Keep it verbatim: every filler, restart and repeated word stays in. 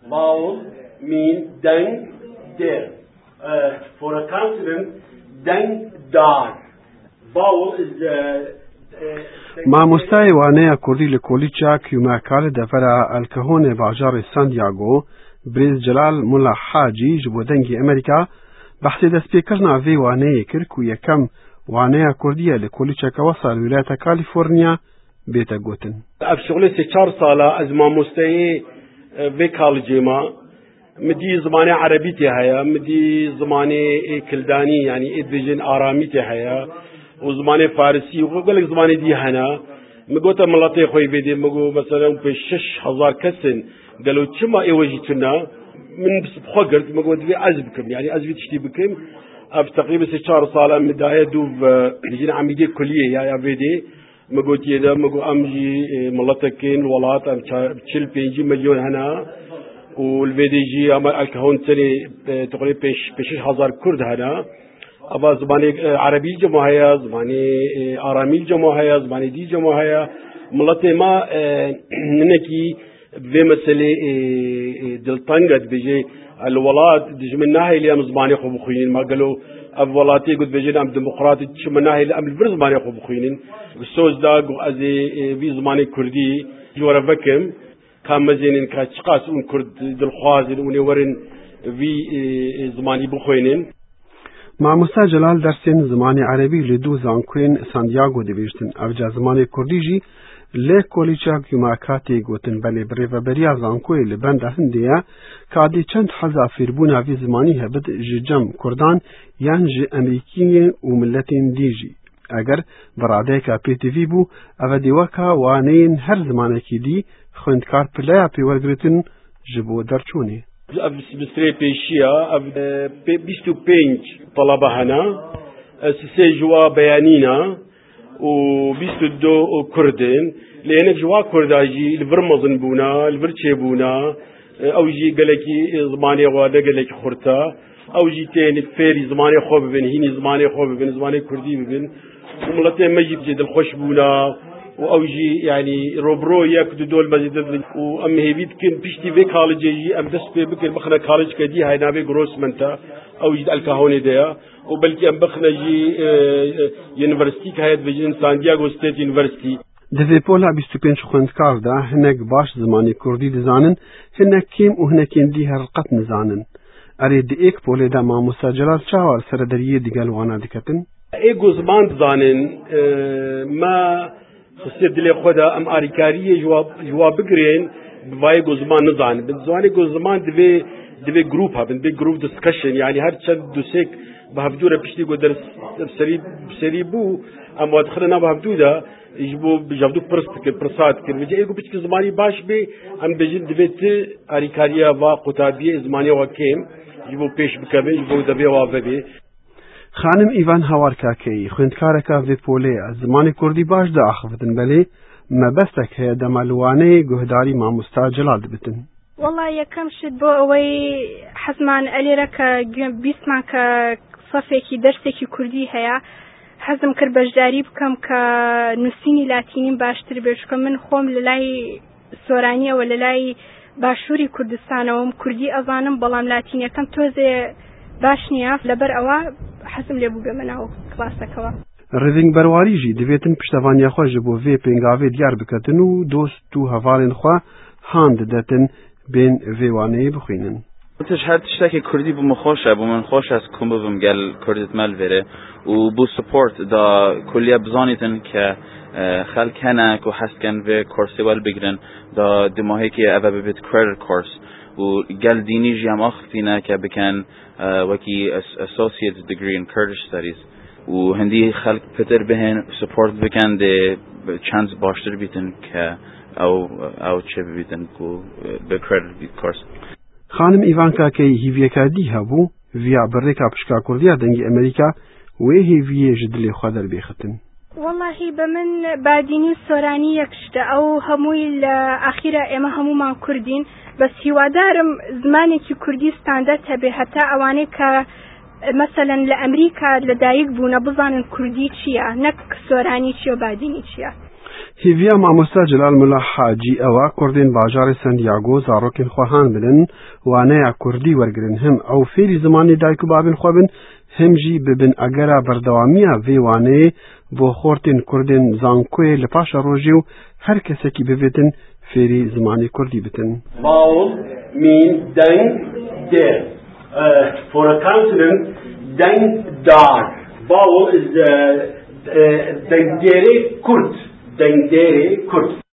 vowel mean deng der. Uh, for a consonant, deng dar. Vowel is uh, مامۆستای وانەیە کوردی لە کۆلیچا کیوماکار دەفەرە ئەلکەهۆنێ باژارێ سانتیاگۆ برێز جەلال مولا حاجی ji بۆ دەنگی ئەمریکا بەحسێ دەستپێکردنا vê وانەیە کرد و یەکەم وانەیە کوردیە لە کۆلیچەکەوە ساڵ ویلایەتە کالیفۆرنیا بێتە گوتن. ئەف شغلێ سێ چار ساڵە ئەز مامۆستایê vê کاڵجێما مدی زمانê عەرەبی تێ هەیە مدی زمانê کلدانی یعنی ئێدبێژێن ئارامی تێ هەیە و زمانê فارسی و gelek زمانê dî hene min got miletê xwe vêdê min got mesela pê şeş hezar kesin gelo çima êwe jî tune min xwe girt min got divê ez bikim yani ez vî tiştî bikim ev teqrîben sê çar sal em daye dû dijîn emîdê kuliyê ya ya vêdê min gotiye de min got em jî miletekên welat em çil pêncî milyon hene û li vêdê jî em elkehon tenê teqrîben pê şeş hezar kurd hene. أبا زماني عربي جمع هيا زماني آرامي جمع هيا زماني دي جمع هيا ملتي ما ننكي في مسألة دلتانجد بيجي الولاد دج من ناحية اللي أم زماني خو بخوينين ما قالوا أولاتي قد بيجي أم ديمقراطي تش من ناحية اللي أم البرز زماني خو بخوينين السوز دا أزي في زماني كردي جوار فكم كان مزينين كاتشقاس ون كرد دلخوازين ونورن في زماني بخوينين. مامۆستا جەلال دەرسێن زمانی عەرەبی لە دوو زانکۆیên سانتیاگۆ دەبیستن ئەوجا زمانی کوردیژی لێ کۆلیچا کیوماکاتێ گوتن بەلێ برێڤەبەریا زانکۆی لە بەندا هەندەیە کادی چەند حەزا فێربوونا vê زمانی هەبێت ji cem کوردان یان ji ئەمریکیên û milletên dî jî ئەگەر بەڕادەیەکا پێتیڤی بوو ئەvە دێوەکا وانەیên her zimanekî dî خوێندکار پلەیا پێوەرگرتن ji bo derçûnê. بسرێ پێشیە بیست و پێنج طلبە هەنا سێ جوا بەیانینە و بیست و دو کوردن لێنە جوا کورداژی لەبەر مەزن بوونا لەبەر چێبوونا ئەوژی گەلێکی زمانێ وادە گەلێکی خورتە ئەوژی تێنێت فێری زمانێ خۆ ببن هینی زمانێ خۆ ببن زمانێ کوردی ببن و مڵەتێ مەژی بجێ دڵخۆش بوونا و ئەوژی یعنی ڕۆبرۆ یەک دو دۆل مەزی دەبن و ئەم هێوی بکەن پشتی vê کاڵجێژی ئەم دەست پێ بکەن بخنە کاڵجکە دی هایناوێ گرۆسمنتە ئەوژی ئەلکەهۆنێ دەیە و بەلکی ئەم بخنەژی یونیڤەرسیتی کە هەیەت بژین سانتیاگۆ ستێت یونیڤەرسیتی. Divê pola bîst û pênc xwendkar de hinek baş zimanê Kurdî dizanin hinek kêm û hinekên dî herqet nizanin. Erê di êk polê de mamosta Celal çawa li serederiyê digel wana diketin? Êgo ziman dizanin me xistê dilê xwe de em alîkariyê ji wa bigirên bi vayê got ziman nizanin. Bi zimanê got ziman divê divê grûp hebin divê group discussion yani her çend dûsek bi hevdû re piştî got serî bû em wa dixîne nav hevdû de ji bo javdû pirs dikir pirsat dikir vêce êgo biçî zimanî baş bê em bêjin divê ti alîkariya va qutabiyê zimanê wa kêm ji bo pêş bikeve ji bo devê wa vebê. خانم ئیڤان هاوارکاکەی خوێندکارێکە vê polەیە زمانی کوردی باش داخفتن بەلێ مەبەستێک هەیە دەمەلوانەیە گوهداری مامۆستا جەلال دەبتن. وەڵا یەکەم شت بۆ ئەوەی حەزمان ئەلێرە کە بیستمان کە سەفێکی دەرسێکی کوردی هەیە حەزم کرد بەشداری بکەم کە نووسینی لاتینیم باشتر بێ چونکە من خۆم لە لای سۆرانیەوە لە لای باشووری کوردستانەوەم کوردی ئەزانم بەڵام لاتینیەکەم تۆزێ باش نییە لەبەر ئەوە حەزم لێ بوو بێمە ناو کلاسەکەوە. ڕێڤینگبەرواریژی دەبێتن پشتەوانیا خۆ ji bo vê pêngavê diyar biketin û dost û hevalên xwe han didətin bên vê waneyê bixwînin. Tiş her tiştekî Kurdî bû min xweş e bû min xweş ez kum bibim gel Kurdî me li vêrê û bû support da kulliye bizanîtin ke xelk hene ku hez dikin vê korsê welbigirin da di mahekê ev e bibêt credit course û gel dînî jî em axivîne ke bikin wekî associate degree in Kurdish studies û hindî xelk pitir bihin support bikin dê chance baştir bîtin ke ew ew çê bibîtin ku bi credit course. خانم ئیڤان کاکەی هیڤیەکە دی هەبوو ڤیا بەڕێکا پشکا کوردیا دەنگی ئەمریکا وێ هێڤیە ji dilê xwe دەربێخtin. وەڵاهی بە من بادینی و سۆرانی یەکشتە ئەو هەمووی لە ئاخیرە ئێمە هەمومان کوردین بەس هیوادارم زمانێکی کوردیستاندەت هەبێ هەتا ئەوانەی کە مەسەلەن لە ئەمریکا لەدایک بوونە بزانن کوردی چییە نەک سۆرانی چیە و بادینی چییە. هیویا مامۆستا جلال ملا حاجی ئەوە کوردین باژارێ سندیاگۆ زارۆکên خۆهان بدن وانەیە کوردی وەرگرن هەم ئەو فێری زمانی دایک و بابن خۆ بن هەم ژی ببن ئەگەرە بەردەوامیە vê وانەیە بۆ خۆرتên کوردên زانکۆیê li paşa rojê û her kesekî bibêtin fêrî zimanê kurdî bitin. Vowel means deng der. Uh, for a consonant, deng dar. Vowel is uh, uh, deng dere kurt. Deng dere kurt.